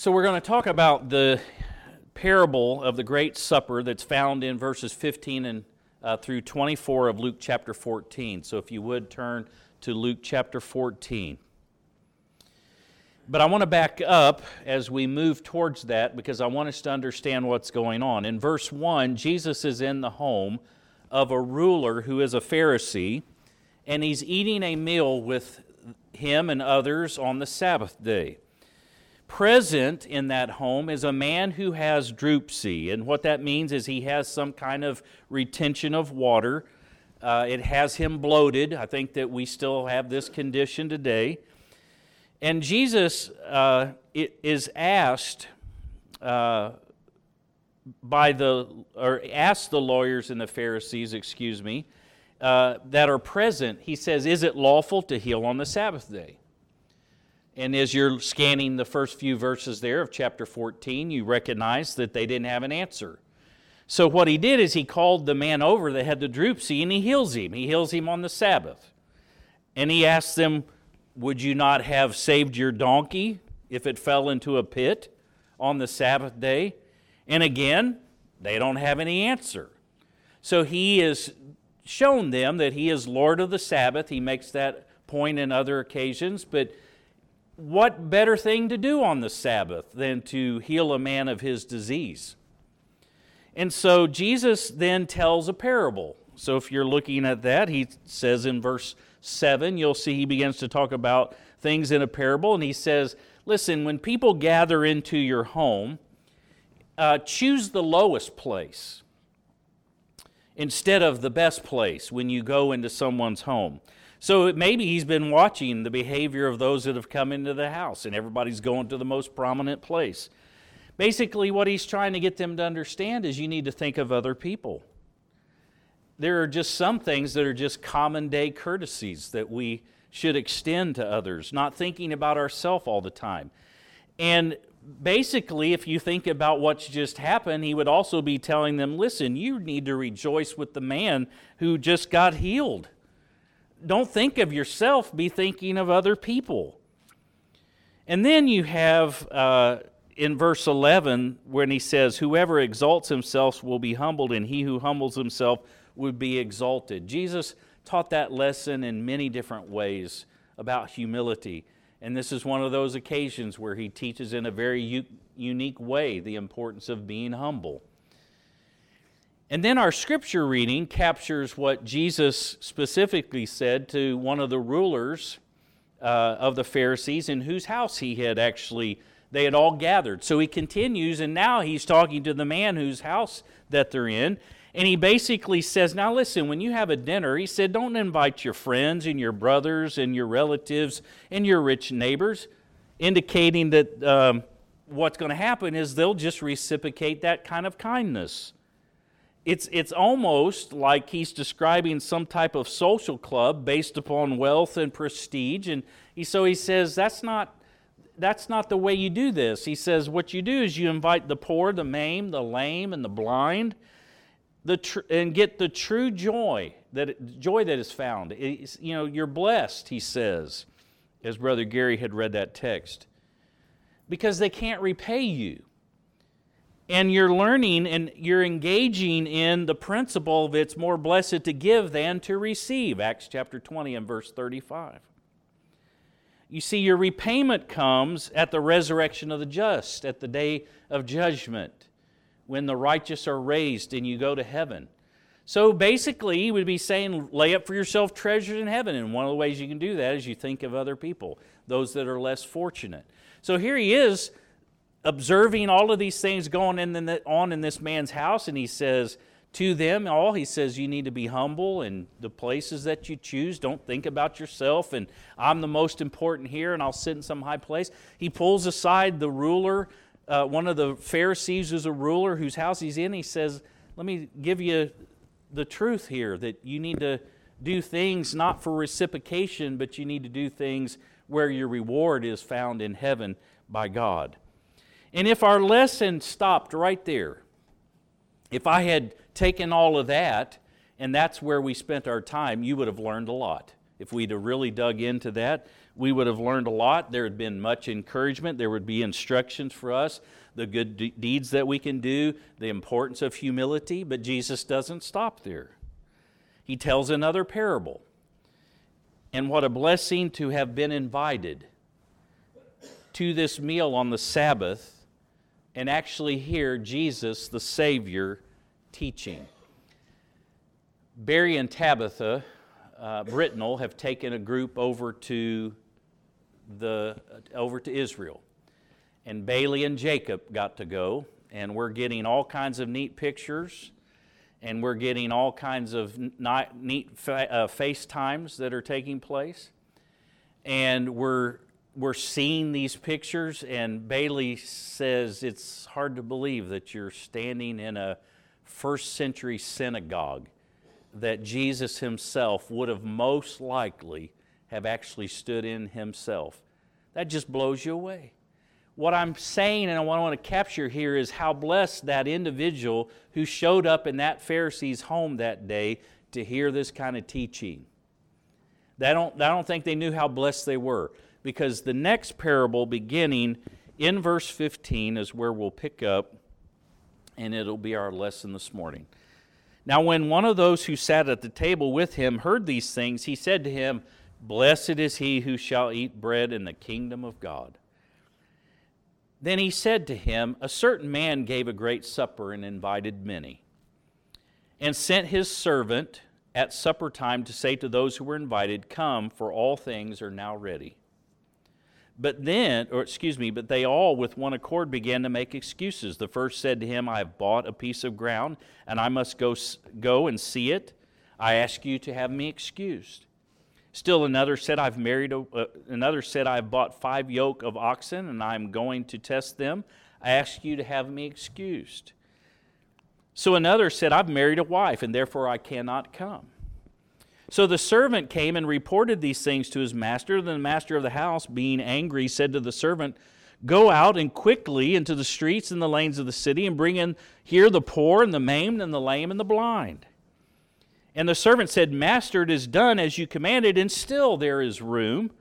So we're going to talk about the parable of the Great Supper that's found in verses 15 and through 24 of Luke chapter 14. So if you would turn to Luke chapter 14. But I want to back up as we move towards that because I want us to understand what's going on. In verse 1, Jesus is in the home of a ruler who is a Pharisee, and he's eating a meal with him and others on the Sabbath day. Present in that home is a man who has dropsy, and what that means is he has some kind of retention of water. It has him bloated. I think that we still have this condition today. And Jesus is asked asked the lawyers and the Pharisees, that are present. He says, "Is it lawful to heal on the Sabbath day?" And as you're scanning the first few verses there of chapter 14, you recognize that they didn't have an answer. So what he did is he called the man over that had the dropsy and he heals him. He heals him on the Sabbath. And he asks them, "Would you not have saved your donkey if it fell into a pit on the Sabbath day?" And again, they don't have any answer. So he has shown them that he is Lord of the Sabbath. He makes that point in other occasions, but what better thing to do on the Sabbath than to heal a man of his disease? And so Jesus then tells a parable. So if you're looking at that, he says in verse 7, you'll see he begins to talk about things in a parable, and he says, listen, when people gather into your home, choose the lowest place instead of the best place when you go into someone's home. So maybe he's been watching the behavior of those that have come into the house, and everybody's going to the most prominent place. Basically, what he's trying to get them to understand is you need to think of other people. There are just some things that are just common day courtesies that we should extend to others, not thinking about ourselves all the time. And basically, if you think about what's just happened, he would also be telling them, listen, you need to rejoice with the man who just got healed. Don't think of yourself, be thinking of other people. And then you have in verse 11 when he says, whoever exalts himself will be humbled, and he who humbles himself would be exalted. Jesus taught that lesson in many different ways about humility. And this is one of those occasions where he teaches in a very unique way the importance of being humble. And then our scripture reading captures what Jesus specifically said to one of the rulers of the Pharisees in whose house they had all gathered. So he continues, and now he's talking to the man whose house that they're in. And he basically says, now listen, when you have a dinner, he said, don't invite your friends and your brothers and your relatives and your rich neighbors, indicating that what's going to happen is they'll just reciprocate that kind of kindness. It's almost like he's describing some type of social club based upon wealth and prestige, and so he says that's not the way you do this. He says what you do is you invite the poor, the maimed, the lame, and the blind, and get the true joy that is found. You're blessed, he says, as Brother Gary had read that text, because they can't repay you. And you're learning and you're engaging in the principle of it's more blessed to give than to receive, Acts chapter 20 and verse 35. You see, your repayment comes at the resurrection of the just, at the day of judgment, when the righteous are raised and you go to heaven. So basically, he would be saying, lay up for yourself treasures in heaven. And one of the ways you can do that is you think of other people, those that are less fortunate. So here he is, observing all of these things going on in this man's house, and he says to them all, he says, you need to be humble in the places that you choose. Don't think about yourself, and I'm the most important here, and I'll sit in some high place. He pulls aside the ruler, one of the Pharisees who's a ruler whose house he's in. He says, let me give you the truth here, that you need to do things not for reciprocation, but you need to do things where your reward is found in heaven by God. And if our lesson stopped right there, if I had taken all of that, and that's where we spent our time, you would have learned a lot. If we'd have really dug into that, We would have learned a lot. There had been much encouragement. There would be instructions for us, the good deeds that we can do, the importance of humility, but Jesus doesn't stop there. He tells another parable. And what a blessing to have been invited to this meal on the Sabbath and actually hear Jesus, the Savior, teaching. Barry and Tabitha Britnell have taken a group over to Israel. And Bailey and Jacob got to go, and we're getting all kinds of neat pictures, and we're getting all kinds of neat FaceTimes that are taking place. And we're seeing these pictures, and Bailey says it's hard to believe that you're standing in a first century synagogue that Jesus himself would have most likely have actually stood in himself. That just blows you away. What I'm saying and what I want to capture here is how blessed that individual who showed up in that Pharisee's home that day to hear this kind of teaching. I don't think they knew how blessed they were, because the next parable beginning in verse 15 is where we'll pick up, and it'll be our lesson this morning. Now when one of those who sat at the table with him heard these things, he said to him, "Blessed is he who shall eat bread in the kingdom of God." Then he said to him, "A certain man gave a great supper and invited many, and sent his servant at supper time to say to those who were invited, 'Come, for all things are now ready.' But they all with one accord began to make excuses. The first said to him, 'I have bought a piece of ground, and I must go and see it. I ask you to have me excused.' Still another said, 'I have bought 5 yoke of oxen, and I am going to test them. I ask you to have me excused.' So another said, 'I've married a wife, and therefore I cannot come.' So the servant came and reported these things to his master. Then the master of the house, being angry, said to the servant, 'Go out and quickly into the streets and the lanes of the city, and bring in here the poor and the maimed and the lame and the blind.' And the servant said, 'Master, it is done as you commanded, and still there is room.'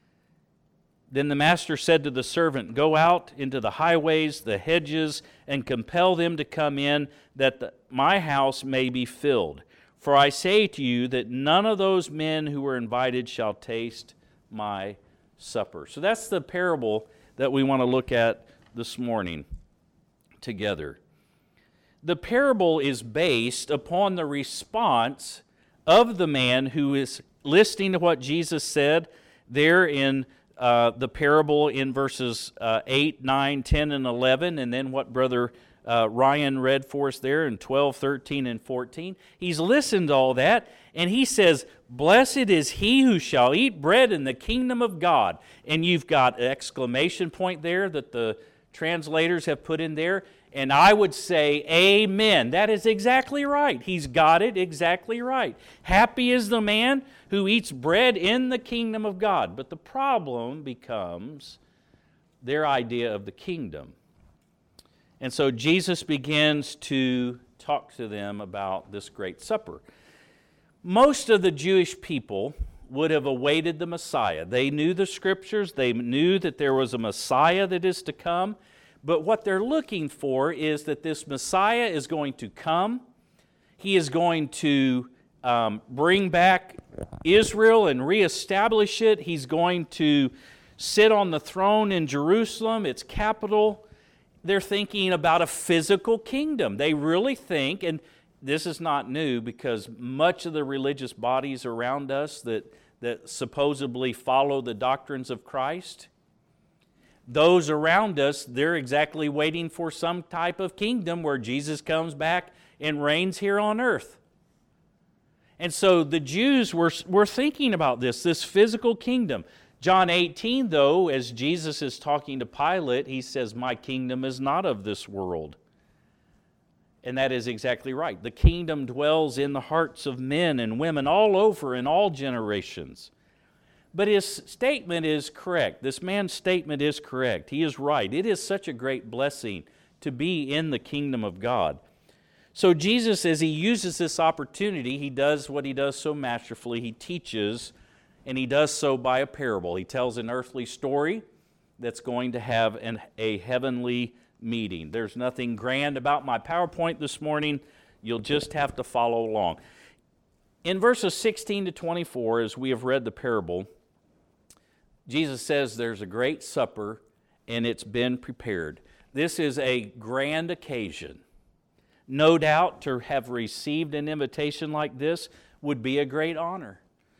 Then the master said to the servant, 'Go out into the highways, the hedges, and compel them to come in, that my house may be filled. For I say to you that none of those men who were invited shall taste my supper.'" So that's the parable that we want to look at this morning together. The parable is based upon the response of the man who is listening to what Jesus said there in the parable in verses 8, 9, 10, and 11, and then what Brother Ryan read for us there in 12, 13, and 14. He's listened to all that, and he says, "Blessed is he who shall eat bread in the kingdom of God." And you've got an exclamation point there that the translators have put in there, and I would say, amen. That is exactly right. He's got it exactly right. Happy is the man who eats bread in the kingdom of God. But the problem becomes their idea of the kingdom. And so Jesus begins to talk to them about this great supper. Most of the Jewish people would have awaited the Messiah. They knew the Scriptures. They knew that there was a Messiah that is to come. But what they're looking for is that this Messiah is going to come. He is going to bring back Israel and reestablish it. He's going to sit on the throne in Jerusalem, its capital. They're thinking about a physical kingdom. They really think, and this is not new because much of the religious bodies around us that supposedly follow the doctrines of Christ, those around us, they're exactly waiting for some type of kingdom where Jesus comes back and reigns here on earth. And so the Jews were thinking about this physical kingdom. John 18, though, as Jesus is talking to Pilate, he says, "My kingdom is not of this world." And that is exactly right. The kingdom dwells in the hearts of men and women all over in all generations. But his statement is correct. This man's statement is correct. He is right. It is such a great blessing to be in the kingdom of God. So Jesus, as he uses this opportunity, he does what he does so masterfully. He teaches and he does so by a parable. He tells an earthly story that's going to have a heavenly meeting. There's nothing grand about my PowerPoint this morning. You'll just have to follow along. In verses 16 to 24, as we have read the parable, Jesus says there's a great supper and it's been prepared. This is a grand occasion. No doubt to have received an invitation like this would be a great honor.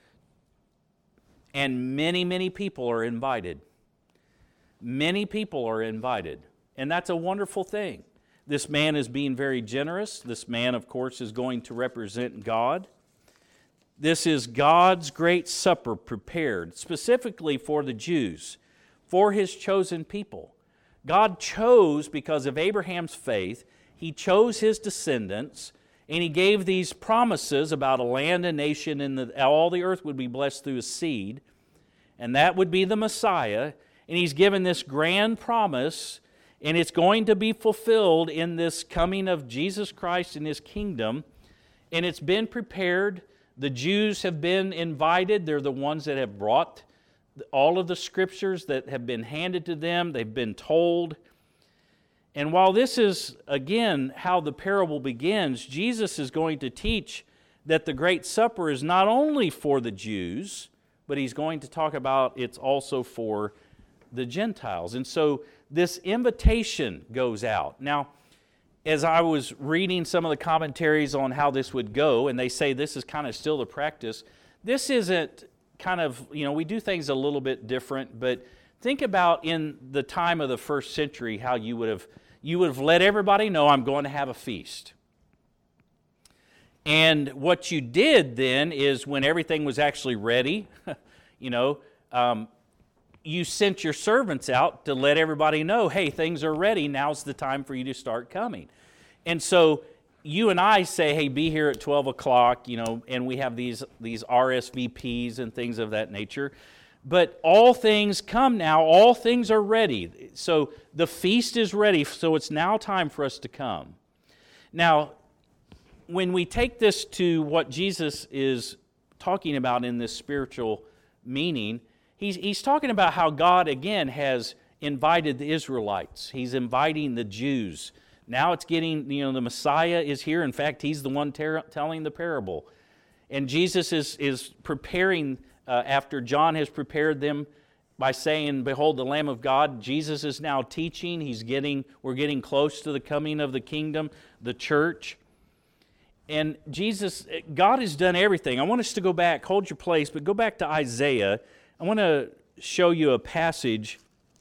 And many, many people are invited. Many people are invited. And that's a wonderful thing. This man is being very generous. This man, of course, is going to represent God. This is God's great supper prepared specifically for the Jews, for His chosen people. God chose, because of Abraham's faith, He chose his descendants, and He gave these promises about a land, a nation, and all the earth would be blessed through His seed, and that would be the Messiah. And He's given this grand promise, and it's going to be fulfilled in this coming of Jesus Christ and His kingdom, and it's been prepared. The Jews have been invited. They're the ones that have brought all of the scriptures that have been handed to them. They've been told. And while this is, again, how the parable begins, Jesus is going to teach that the Great Supper is not only for the Jews, but He's going to talk about it's also for the Gentiles. And so this invitation goes out. Now, as I was reading some of the commentaries on how this would go, and they say this is kind of still the practice, this isn't kind of, we do things a little bit different, but think about in the time of the first century how you would have let everybody know, I'm going to have a feast. And what you did then is when everything was actually ready, you sent your servants out to let everybody know, hey, things are ready, now's the time for you to start coming. And so you and I say, hey, be here at 12 o'clock, and we have these RSVPs and things of that nature. But all things come now, all things are ready. So the feast is ready, so it's now time for us to come. Now, when we take this to what Jesus is talking about in this spiritual meaning, he's talking about how God, again, has invited the Israelites. He's inviting the Jews. Now it's getting, the Messiah is here. In fact, He's the one telling the parable. And Jesus is preparing, after John has prepared them by saying, behold, the Lamb of God, Jesus is now teaching. We're getting close to the coming of the kingdom, the church. And God has done everything. I want us to go back, hold your place, but go back to Isaiah. I want to show you a passage.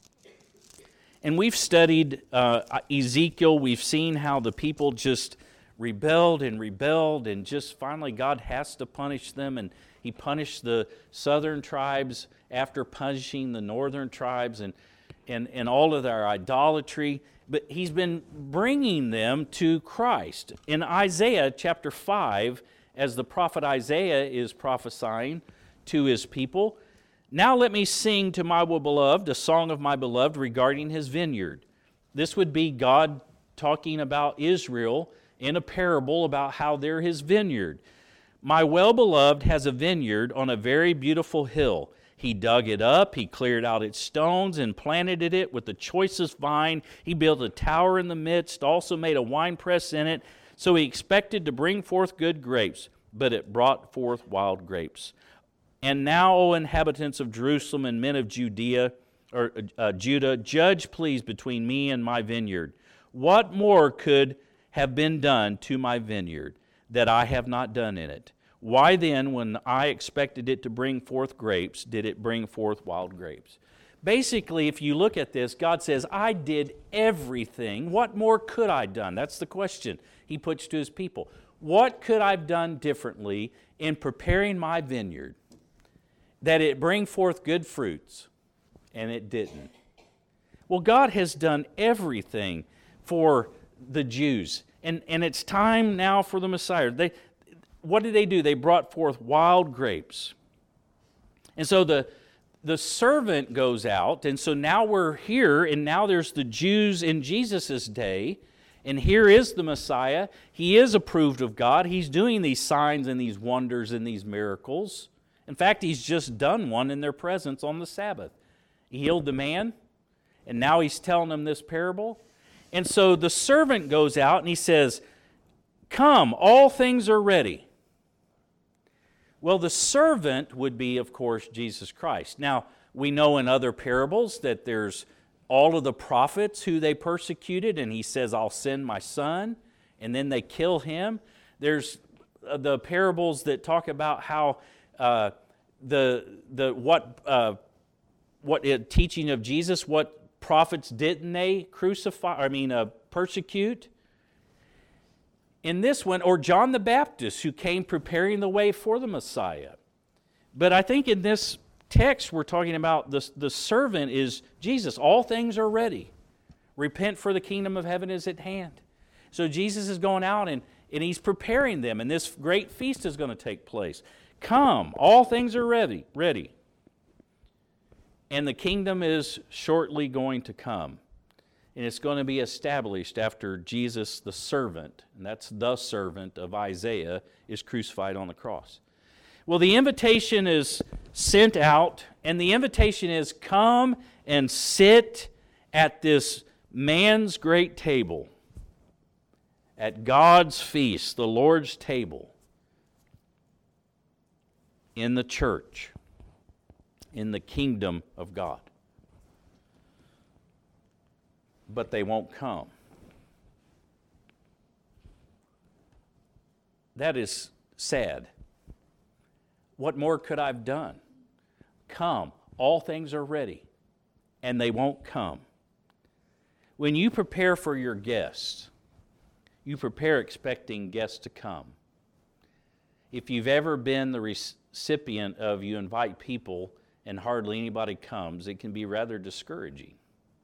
And we've studied Ezekiel. We've seen how the people just rebelled, and just finally God has to punish them. And He punished the southern tribes after punishing the northern tribes and all of their idolatry. But He's been bringing them to Christ. In Isaiah chapter 5, as the prophet Isaiah is prophesying to his people, now let me sing to my beloved a song of my beloved regarding His vineyard. This would be God talking about Israel in a parable about how they're His vineyard. My well-beloved has a vineyard on a very beautiful hill. He dug it up, He cleared out its stones and planted it with the choicest vine. He built a tower in the midst, also made a winepress in it. So He expected to bring forth good grapes, but it brought forth wild grapes. And now, O inhabitants of Jerusalem and men of Judah, judge please between me and my vineyard. What more could have been done to my vineyard that I have not done in it? Why then, when I expected it to bring forth grapes, did it bring forth wild grapes? Basically, if you look at this, God says, I did everything. What more could I have done? That's the question He puts to His people. What could I have done differently in preparing my vineyard that it bring forth good fruits? And it didn't. Well, God has done everything for the Jews. And it's time now for the Messiah. What did they do? They brought forth wild grapes. And so the servant goes out, and so now we're here, and now there's the Jews in Jesus' day, and here is the Messiah. He is approved of God. He's doing these signs and these wonders and these miracles In fact, he's just done one in their presence on the Sabbath. He healed the man, and now he's telling them this parable. And so the servant goes out and he says, "Come, all things are ready." Well, the servant would be, of course, Jesus Christ. Now, we know in other parables that there's all of the prophets who they persecuted, and he says, "I'll send my son," and then they kill him. There's the parables that talk about how teaching of Jesus, what prophets didn't they persecute? In this one, or John the Baptist, who came preparing the way for the Messiah. But I think in this text we're talking about the servant is Jesus. All things are ready. Repent, for the kingdom of heaven is at hand. So Jesus is going out and he's preparing them, and this great feast is going to take place. Come, all things are ready. And the kingdom is shortly going to come. And it's going to be established after Jesus, the servant, and that's the servant of Isaiah, is crucified on the cross. Well, the invitation is sent out, and the invitation is, come and sit at this man's great table, at God's feast, the Lord's table, in the church, in the kingdom of God. But they won't come. That is sad. What more could I have done? Come, all things are ready, and they won't come. When you prepare for your guests, you prepare expecting guests to come. If you've ever been the recipient of you invite people and hardly anybody comes, it can be rather discouraging.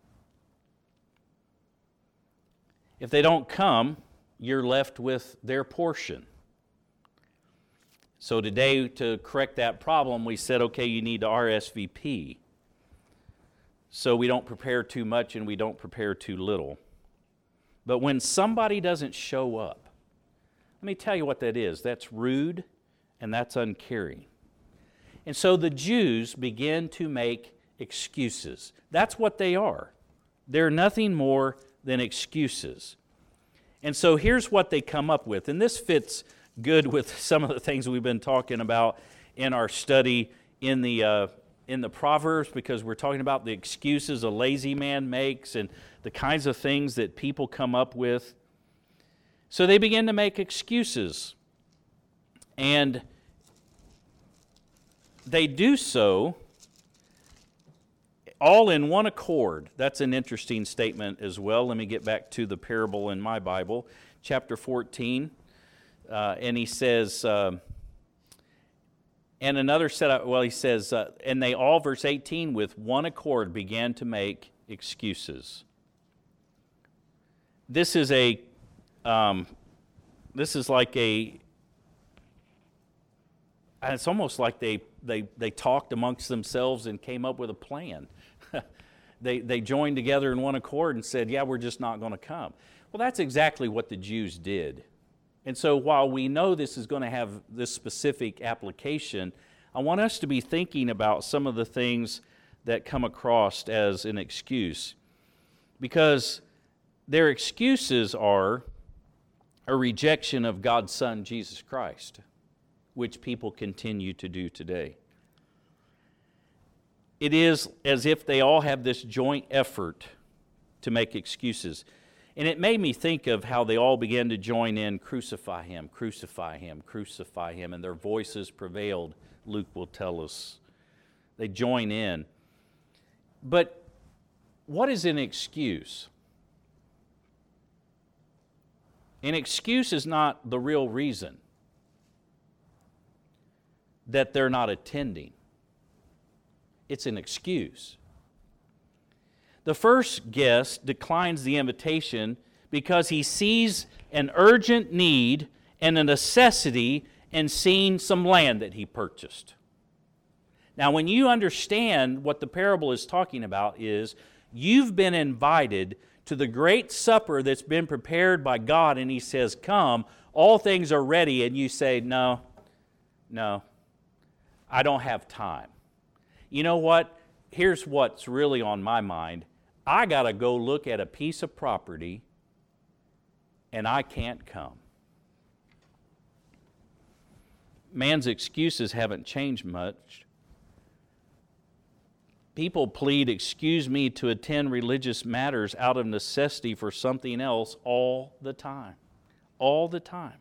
If they don't come, you're left with their portion. So today, to correct that problem, we said, okay, you need to RSVP. So we don't prepare too much and we don't prepare too little. But when somebody doesn't show up, let me tell you what that is. That's rude and that's uncaring. And so the Jews begin to make excuses. That's what they are. They're nothing more than excuses. And so here's what they come up with. And this fits good with some of the things we've been talking about in our study in the Proverbs, because we're talking about the excuses a lazy man makes and the kinds of things that people come up with. So they begin to make excuses. And they do so all in one accord. That's an interesting statement as well. Let me get back to the parable in my Bible, chapter 14. And he says, and another set, he says, and they all, verse 18, with one accord began to make excuses. This is like it's almost like they talked amongst themselves and came up with a plan. They joined together in one accord and said, yeah, we're just not going to come. Well, that's exactly what the Jews did. And so while we know this is going to have this specific application, I want us to be thinking about some of the things that come across as an excuse. Because their excuses are a rejection of God's Son, Jesus Christ, which people continue to do today. It is as if they all have this joint effort to make excuses. And it made me think of how they all began to join in, crucify him, crucify him, crucify him, and their voices prevailed, Luke will tell us. They join in. But what is an excuse? An excuse is not the real reason that they're not attending. It's an excuse. The first guest declines the invitation because he sees an urgent need and a necessity in seeing some land that he purchased. Now, when you understand what the parable is talking about is, you've been invited to the great supper that's been prepared by God, and he says, come, all things are ready, and you say, no, I don't have time. You know what? Here's what's really on my mind. I got to go look at a piece of property, and I can't come. Man's excuses haven't changed much. People plead, excuse me, to attend religious matters out of necessity for something else all the time. All the time.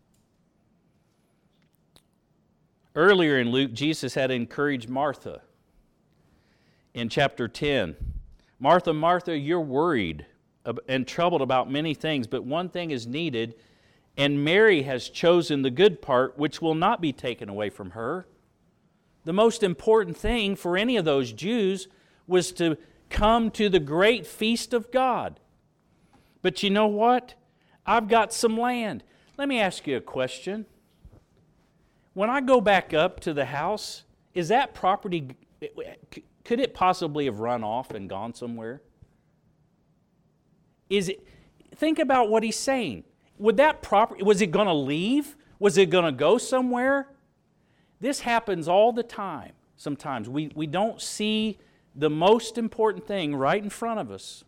Earlier in Luke, Jesus had encouraged Martha in chapter 10. Martha, Martha, you're worried and troubled about many things, but one thing is needed, and Mary has chosen the good part, which will not be taken away from her. The most important thing for any of those Jews was to come to the great feast of God. But you know what? I've got some land. Let me ask you a question. When I go back up to the house, is that property, could it possibly have run off and gone somewhere? Think about what he's saying. Would that property, was it going to leave? Was it going to go somewhere? This happens all the time. Sometimes we don't see the most important thing right in front of us.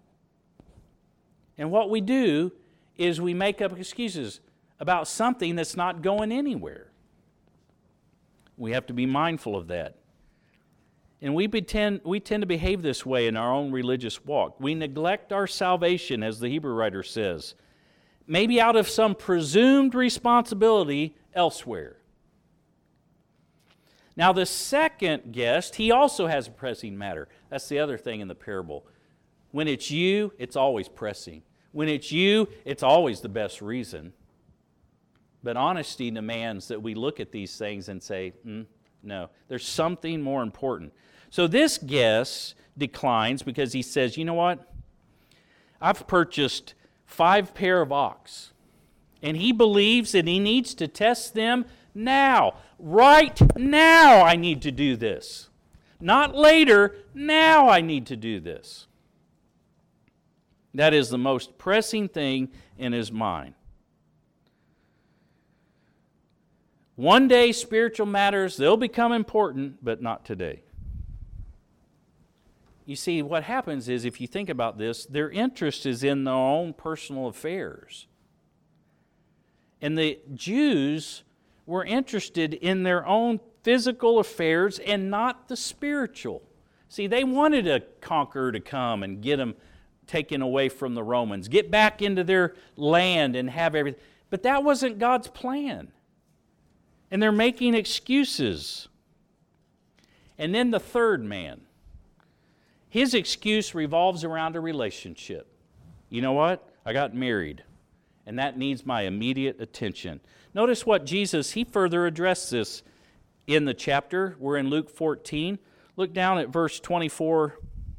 And what we do is we make up excuses about something that's not going anywhere. We have to be mindful of that. And we tend to behave this way in our own religious walk. We neglect our salvation, as the Hebrew writer says, maybe out of some presumed responsibility elsewhere. Now, the second guest, he also has a pressing matter. That's the other thing in the parable. When it's you, it's always pressing. When it's you, it's always the best reason. But honesty demands that we look at these things and say, no, there's something more important. So this guest declines because he says, you know what? I've purchased 5 pair of ox. And he believes that he needs to test them now. Right now I need to do this. Not later, now I need to do this. That is the most pressing thing in his mind. One day, spiritual matters, they'll become important, but not today. You see, what happens is, if you think about this, their interest is in their own personal affairs. And the Jews were interested in their own physical affairs and not the spiritual. See, they wanted a conqueror to come and get them taken away from the Romans, get back into their land and have everything. But that wasn't God's plan. And they're making excuses. And then the third man. His excuse revolves around a relationship. You know what? I got married, and that needs my immediate attention. Notice what Jesus, he further addressed this in the chapter. We're in Luke 14. Look down at verse 24.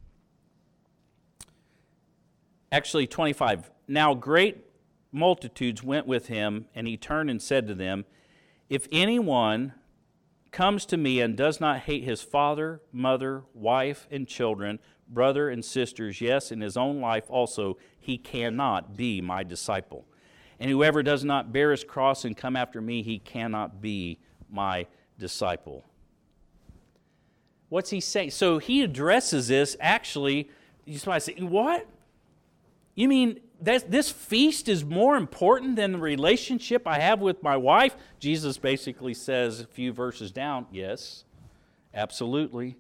Actually, 25. Now great multitudes went with him, and he turned and said to them, if anyone comes to me and does not hate his father, mother, wife, and children, brother and sisters, yes, and his own life also, he cannot be my disciple. And whoever does not bear his cross and come after me, he cannot be my disciple. What's he saying? So he addresses this actually, you might say, what? You mean this feast is more important than the relationship I have with my wife? Jesus basically says a few verses down, yes, absolutely.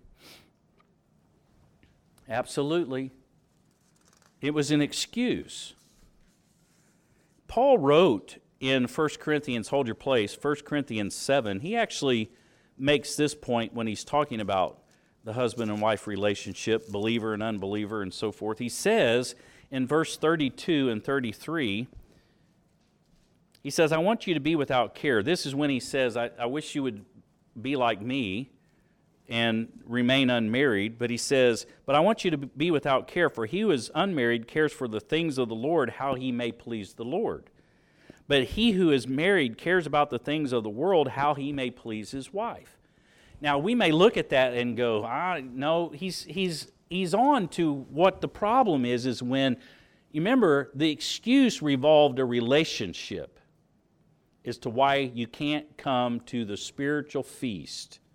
Absolutely. It was an excuse. Paul wrote in 1 Corinthians, hold your place, 1 Corinthians 7, he actually makes this point when he's talking about the husband and wife relationship, believer and unbeliever and so forth. He says in verse 32 and 33, he says, I want you to be without care. This is when he says, I wish you would be like me and remain unmarried. But he says, but I want you to be without care, for he who is unmarried cares for the things of the Lord, how he may please the Lord. But he who is married cares about the things of the world, how he may please his wife. Now, we may look at that and go, no, he's on to what the problem is when, you remember, the excuse revolved a relationship as to why you can't come to the spiritual feast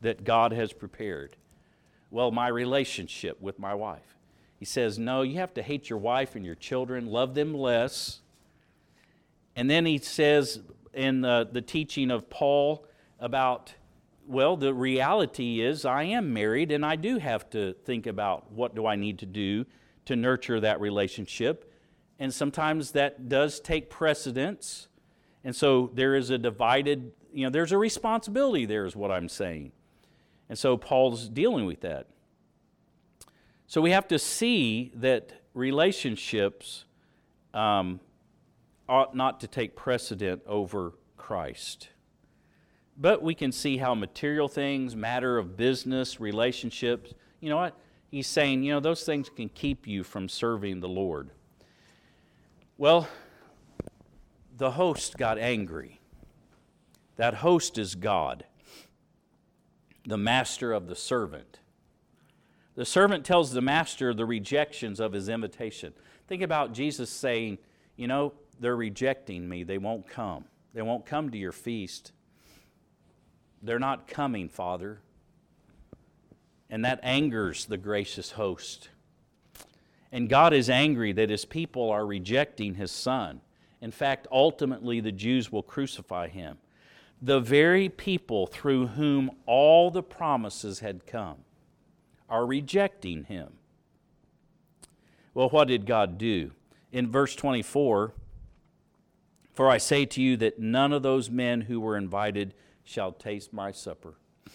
that God has prepared? Well, my relationship with my wife. He says, no, you have to hate your wife and your children, love them less. And then he says in the teaching of Paul about, well, the reality is I am married and I do have to think about what do I need to do to nurture that relationship. And sometimes that does take precedence. And so there is a divided, there's a responsibility there is what I'm saying. And so Paul's dealing with that. So we have to see that relationships ought not to take precedent over Christ. But we can see how material things, matter of business, relationships, you know what? He's saying, those things can keep you from serving the Lord. Well, the host got angry. That host is God, the master of the servant. The servant tells the master the rejections of his invitation. Think about Jesus saying, they're rejecting me. They won't come. They won't come to your feast. They're not coming, Father. And that angers the gracious host. And God is angry that His people are rejecting His Son. In fact, ultimately the Jews will crucify Him. The very people through whom all the promises had come are rejecting Him. Well, what did God do? In verse 24, for I say to you that none of those men who were invited shall taste my supper.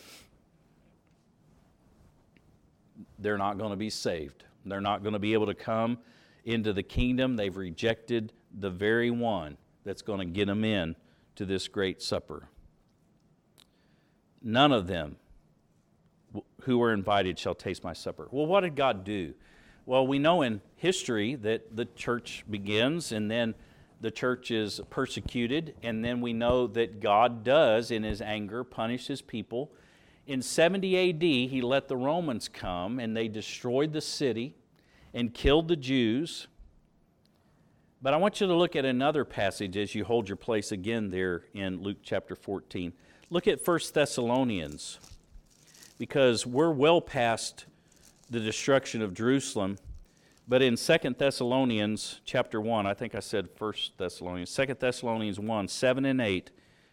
They're not going to be saved. They're not going to be able to come into the kingdom. They've rejected the very one that's going to get them in to this great supper. None of them who were invited shall taste my supper. Well, what did God do? Well, we know in history that the church begins and then the church is persecuted, and then we know that God does, in His anger, punish His people. In 70 A.D., He let the Romans come, and they destroyed the city and killed the Jews. But I want you to look at another passage as you hold your place again there in Luke chapter 14. Look at 1 Thessalonians, because we're well past the destruction of Jerusalem. But in 2 Thessalonians chapter 1, I think I said 1 Thessalonians, 2 Thessalonians 1, 7 and 8,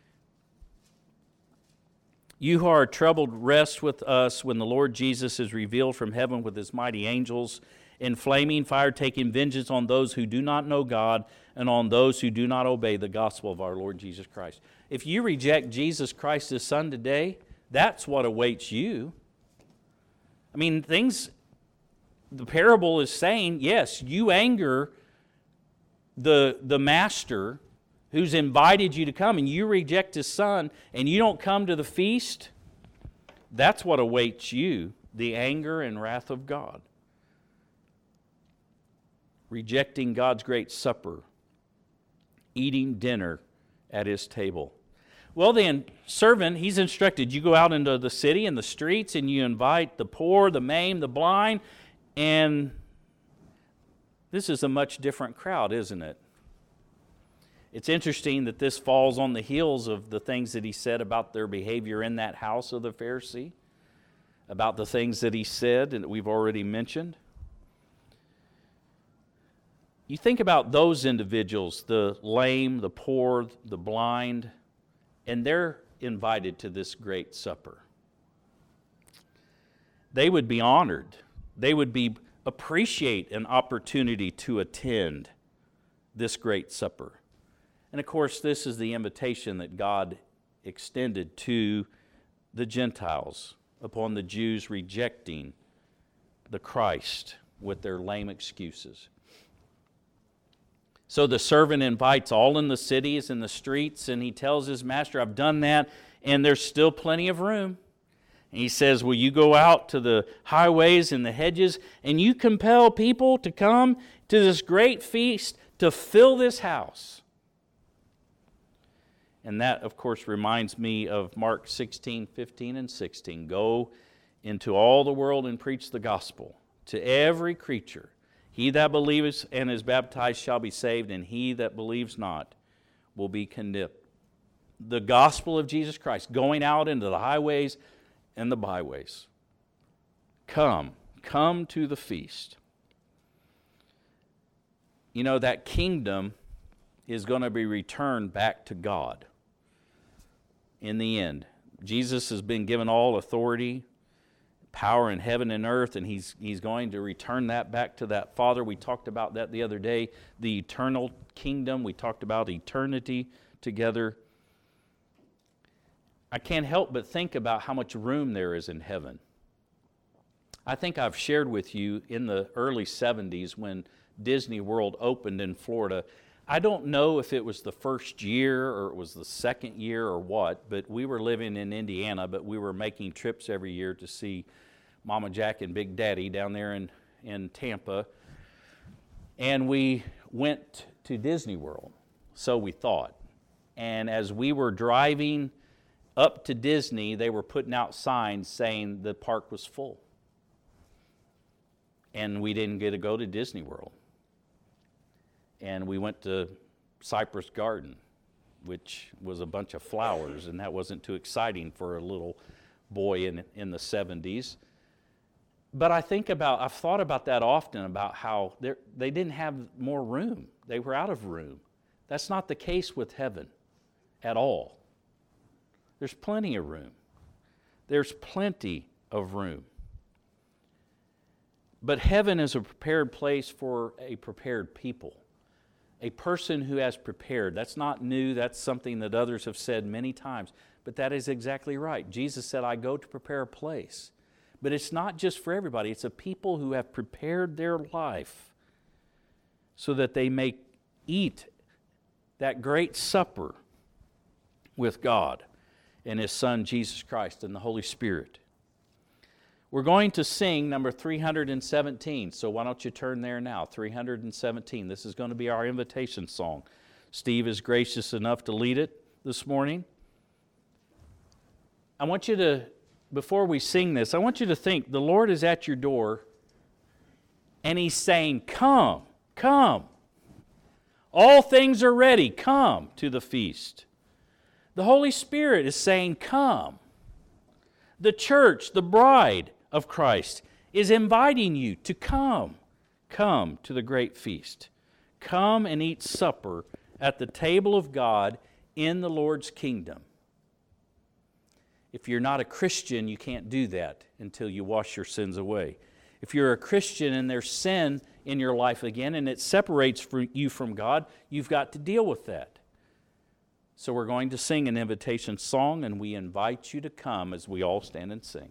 you who are troubled, rest with us when the Lord Jesus is revealed from heaven with His mighty angels, in flaming fire taking vengeance on those who do not know God and on those who do not obey the gospel of our Lord Jesus Christ. If you reject Jesus Christ, His Son, today, that's what awaits you. I mean, the parable is saying, yes, you anger the master who's invited you to come, and you reject His Son, and you don't come to the feast. That's what awaits you, the anger and wrath of God. Rejecting God's great supper, eating dinner at His table. Well, the servant, he's instructed, you go out into the city and the streets, and you invite the poor, the maimed, the blind. And this is a much different crowd, isn't it? It's interesting that this falls on the heels of the things that He said about their behavior in that house of the Pharisee, about the things that He said and that we've already mentioned. You think about those individuals, the lame, the poor, the blind, and they're invited to this great supper. They would be honored. They would appreciate an opportunity to attend this great supper. And of course, this is the invitation that God extended to the Gentiles upon the Jews rejecting the Christ with their lame excuses. So the servant invites all in the cities and the streets, and he tells his master, I've done that, and there's still plenty of room. And he says, will you go out to the highways and the hedges, and you compel people to come to this great feast to fill this house? And that, of course, reminds me of Mark 16, 15, and 16. Go into all the world and preach the gospel to every creature. He that believes and is baptized shall be saved, and he that believes not will be condemned. The gospel of Jesus Christ, going out into the highways and the byways. Come to the feast. You know, that kingdom is going to be returned back to God in the end. Jesus has been given all authority, power in heaven and earth, and he's going to return that back to that Father. We talked about that the other day, the eternal kingdom. We talked about eternity together. I can't help but think about how much room there is in heaven. I think I've shared with you in the early 70s when Disney World opened in Florida. I don't know if it was the first year or it was the second year or what, but we were living in Indiana, but we were making trips every year to see Mama Jack and Big Daddy down there in Tampa. And we went to Disney World, so we thought. And as we were driving up to Disney, they were putting out signs saying the park was full. And we didn't get to go to Disney World. And we went to Cypress Garden, which was a bunch of flowers, and that wasn't too exciting for a little boy in the 70s. But I've thought about that often, about how they didn't have more room. They were out of room. That's not the case with heaven at all. There's plenty of room. There's plenty of room. But heaven is a prepared place for a prepared people. A person who has prepared. That's not new. That's something that others have said many times. But that is exactly right. Jesus said, I go to prepare a place. But it's not just for everybody. It's a people who have prepared their life so that they may eat that great supper with God and His Son, Jesus Christ, and the Holy Spirit. We're going to sing number 317, so why don't you turn there now, 317. This is going to be our invitation song. Steve is gracious enough to lead it this morning. I want you to, before we sing this, I want you to think the Lord is at your door and He's saying, come, come. All things are ready, come to the feast. The Holy Spirit is saying, come. The church, the bride of Christ, is inviting you to come. Come to the great feast. Come and eat supper at the table of God in the Lord's kingdom. If you're not a Christian, you can't do that until you wash your sins away. If you're a Christian and there's sin in your life again and it separates you from God, you've got to deal with that. So we're going to sing an invitation song, and we invite you to come as we all stand and sing.